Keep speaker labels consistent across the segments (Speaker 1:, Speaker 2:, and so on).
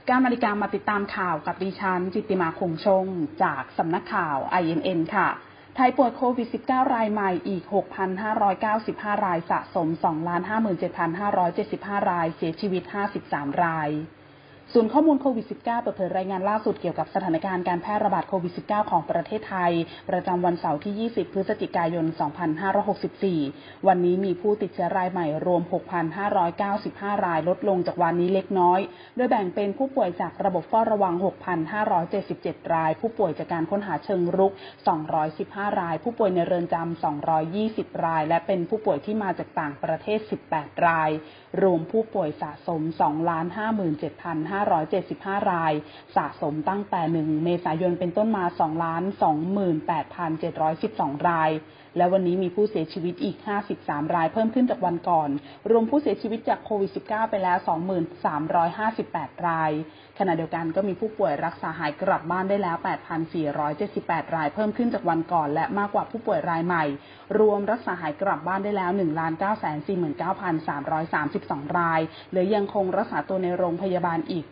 Speaker 1: 9 นาฬิกามาติดตามข่าวกับดิฉันจิตติมาคงชงจากสำนักข่าว INN ค่ะไทยป่วยโควิด -19 รายใหม่อีก 6,595 รายสะสม 257,575 รายเสียชีวิต 53 รายศูนย์ข้อมูลโควิด -19 เปิดเผยรายงานล่าสุดเกี่ยวกับสถานการณ์การแพร่ระบาดโควิด -19 ของประเทศไทยประจำวันเสาร์ที่ 20 พฤศจิกายน 2564 วันนี้มีผู้ติดเชื้อรายใหม่รวม 6,595 รายลดลงจากวันนี้เล็กน้อยโดยแบ่งเป็นผู้ป่วยจากระบบเฝ้าระวัง 6,577 รายผู้ป่วยจากการค้นหาเชิงรุก 215 รายผู้ป่วยในเรือนจำ 220 รายและเป็นผู้ป่วยที่มาจากต่างประเทศ 18 รายรวมผู้ป่วยสะสม 257,575 รายสะสมตั้งแต่ 1 เมษายนเป็นต้นมา 228,712 รายและวันนี้มีผู้เสียชีวิตอีก 53 รายเพิ่มขึ้นจากวันก่อนรวมผู้เสียชีวิตจากโควิด -19 ไปแล้ว 2358 รายขณะเดียวกันก็มีผู้ป่วยรักษาหายกลับบ้านได้แล้ว 8,478 รายเพิ่มขึ้นจากวันก่อนและมากกว่าผู้ป่วยรายใหม่รวมรักษาหายกลับบ้านได้แล้ว 1,949,332 รายเหลือยังคงรักษาตัวในโรงพยาบาลอีก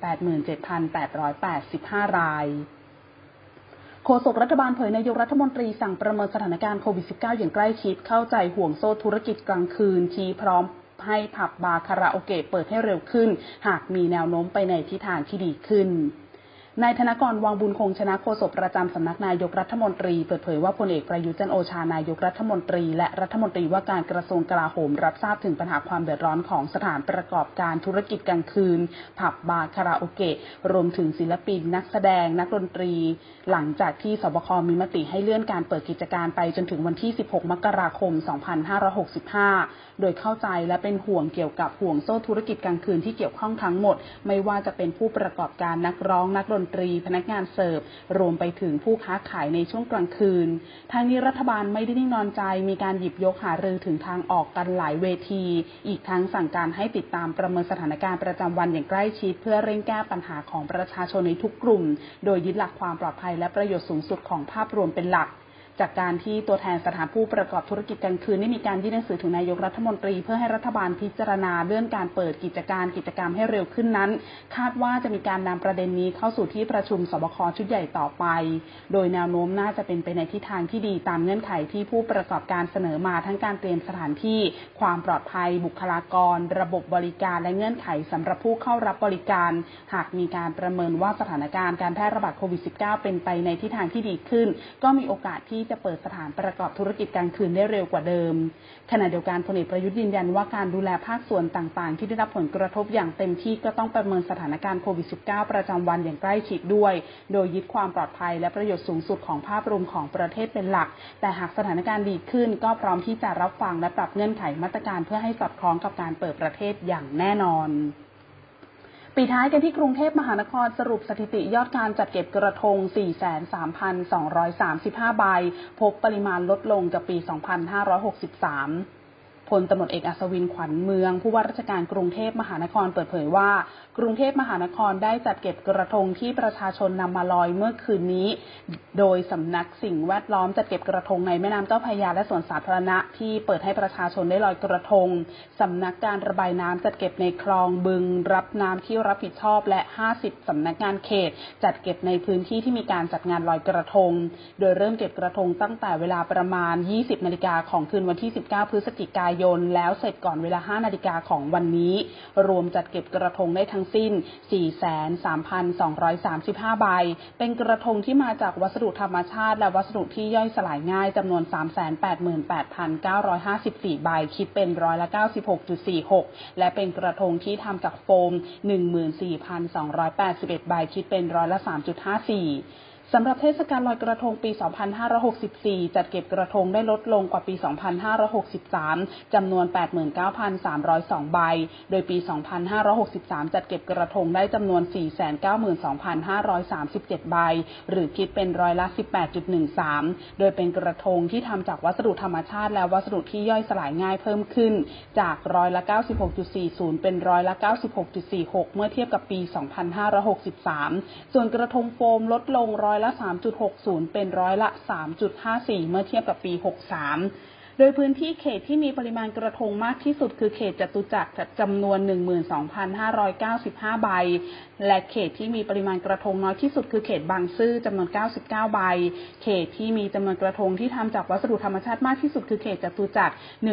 Speaker 1: 87,885 รายโฆษกรัฐบาลเผยนายกรัฐมนตรีสั่งประเมินสถานการณ์โควิด -19 อย่างใกล้ชิดเข้าใจห่วงโซ่ธุรกิจกลางคืนชี้พร้อมให้ผับบาร์คาราโอเกะเปิดให้เร็วขึ้นหากมีแนวโน้มไปในทิศทางที่ดีขึ้นนายธนกร วังบุญคงชนะโฆษกประจำสำนักนายกรัฐมนตรีเปิดเผยว่าพลเอกประยุทธ์จันทร์โอชานายกรัฐมนตรีและรัฐมนตรีว่าการกระทรวงกลาโหมรับทราบถึงปัญหาความเดือดร้อนของสถานประกอบการธุรกิจกลางคืนผับบาร์คาราโอเกะรวมถึงศิลปินนักแสดงนักดนตรีหลังจากที่สบคมีมติให้เลื่อนการเปิดกิจการไปจนถึงวันที่ 16 มกราคม 2565 โดยเข้าใจและเป็นห่วงเกี่ยวกับห่วงโซ่ธุรกิจกลางคืนที่เกี่ยวข้องทั้งหมดไม่ว่าจะเป็นผู้ประกอบการนักร้องนักดนตรีพนักงานเสิร์ฟรวมไปถึงผู้ค้าขายในช่วงกลางคืนทางนี้รัฐบาลไม่ได้นิ่งนอนใจมีการหยิบยกหารือถึงทางออกกันหลายเวทีอีกทั้งสั่งการให้ติดตามประเมินสถานการณ์ประจำวันอย่างใกล้ชิดเพื่อเร่งแก้ปัญหาของประชาชนในทุกกลุ่มโดยยึดหลักความปลอดภัยและประโยชน์สูงสุดของภาพรวมเป็นหลักจากการที่ตัวแทนสถานผู้ประกอบธุรกิจกลางคืนได้มีการยื่นหนังสือถึงนายกรัฐมนตรีเพื่อให้รัฐบาลพิจารณาเลื่อนการเปิดกิจกรรมให้เร็วขึ้นนั้นคาดว่าจะมีการนำประเด็นนี้เข้าสู่ที่ประชุมสบคชุดใหญ่ต่อไปโดยแนวโน้มน่าจะเป็นไปในทิศทางที่ดีตามเงื่อนไขที่ผู้ประกอบการเสนอมาทั้งการเตรียมสถานที่ความปลอดภัยบุคลากรระบบบริการและเงื่อนไขสำหรับผู้เข้ารับบริการหากมีการประเมินว่าสถานการณ์การแพร่ระบาดโควิด -19 เป็นไปในทิศทางที่ดีขึ้นก็มีโอกาสที่จะเปิดสถานประกอบธุรกิจกลางคืนได้เร็วกว่าเดิมขณะเดียวกันพลเอกประยุทธ์ยืนยันว่าการดูแลภาคส่วนต่างๆที่ได้รับผลกระทบอย่างเต็มที่ก็ต้องประเมินสถานการณ์โควิด -19 ประจำวันอย่างใกล้ชิดด้วยโดยยึดความปลอดภัยและประโยชน์สูงสุดของภาพรวมของประเทศเป็นหลักแต่หากสถานการณ์ดีขึ้นก็พร้อมที่จะรับฟังและปรับเงื่อนไขมาตรการเพื่อให้สอดคล้องกับการเปิดประเทศอย่างแน่นอนปิดท้ายกันที่กรุงเทพมหานครสรุปสถิติยอดการจัดเก็บกระทง 43,235 ใบพบปริมาณลดลงจากปี 2563พลตำรวจเอกอัศวินขวัญเมืองผู้ว่าราชการกรุงเทพมหานครเปิดเผยว่ากรุงเทพมหานครได้จัดเก็บกระทงที่ประชาชนนำมาลอยเมื่อคืนนี้โดยสำนักสิ่งแวดล้อมจัดเก็บกระทงในแม่น้ำเจ้าพระยาและสวนสาธารณะที่เปิดให้ประชาชนได้ลอยกระทงสำนักการระบายน้ำจัดเก็บในคลองบึงรับน้ำที่รับผิดชอบและ50สำนักงานเขตจัดเก็บในพื้นที่ที่มีการจัดงานลอยกระทงโดยเริ่มเก็บกระทงตั้งแต่เวลาประมาณ 20 นาฬิกาของคืนวันที่ 19 พฤศจิกายนแล้วเสร็จก่อนเวลา 5 นาฬิกาของวันนี้รวมจัดเก็บกระทงได้ทั้งสิ้น 43,235 ใบเป็นกระทงที่มาจากวัสดุธรรมชาติและวัสดุที่ย่อยสลายง่ายจำนวน 388,954 ใบคิดเป็นร้อยละ 96.46 และเป็นกระทงที่ทำจากโฟม 14,281 ใบคิดเป็นร้อยละ 3.54สำหรับเทศกาลลอยกระทงปี 2564 จัดเก็บกระทงได้ลดลงกว่าปี 2563 จำนวน 89,302 ใบโดยปี 2563 จัดเก็บกระทงได้จำนวน 492,537 ใบหรือคิดเป็นร้อยละ 18.13 โดยเป็นกระทงที่ทำจากวัสดุธรรมชาติและวัสดุที่ย่อยสลายง่ายเพิ่มขึ้นจากร้อยละ 96.40 เป็นร้อยละ 96.46 เมื่อเทียบกับปี 2563 ส่วนกระทงโฟมลดลงร้อยละ 3.60 เป็นร้อยละ 3.54 เมื่อเทียบกับปี 63 โดยพื้นที่เขตที่มีปริมาณกระทงมากที่สุดคือเขตจตุจักรจำนวน 12,595 ใบและเขตที่มีปริมาณกระทงน้อยที่สุดคือเขตบางซื่อจำนวน 99 ใบเขตที่มีจำนวนกระทงที่ทำจากวัสดุธรรมชาติมากที่สุดคือเขตจตุจักร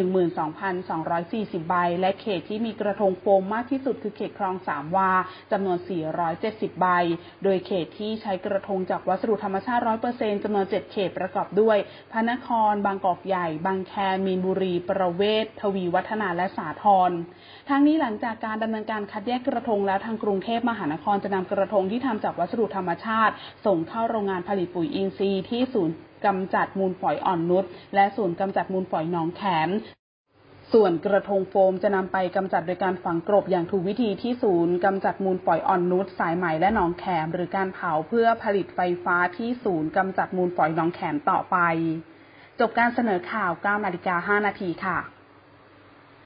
Speaker 1: 12,240 ใบและเขตที่มีกระทงโฟมมากที่สุดคือเขตคลองสามวาจำนวน 470 ใบโดยเขตที่ใช้กระทงจากวัสดุธรรมชาติ 100% จำนวน 7 เขตประกอบด้วยพระนครบางกอกใหญ่บางแคมีนบุรีประเวศทวีวัฒนาและสาทรทั้งนี้หลังจากการดำเนินการคัดแยกกระทงแล้วทางกรุงเทพมหานครจะนำกระทงที่ทำจากวัสดุธรรมชาติส่งเข้าโรงงานผลิตปุ๋ยอินทรีย์ที่ศูนย์กำจัดมูลฝอยอ่อนนุชและศูนย์กำจัดมูลฝอยหนองแขมส่วนกระทงโฟมจะนำไปกำจัดโดยการฝังกลบอย่างถูกวิธีที่ศูนย์กำจัดมูลฝอยอ่อนนุชสายไหมและหนองแขมหรือการเผาเพื่อผลิตไฟฟ้าที่ศูนย์กำจัดมูลฝอยหนองแขมต่อไปจบการเสนอข่าว 9:05 น.ค่ะ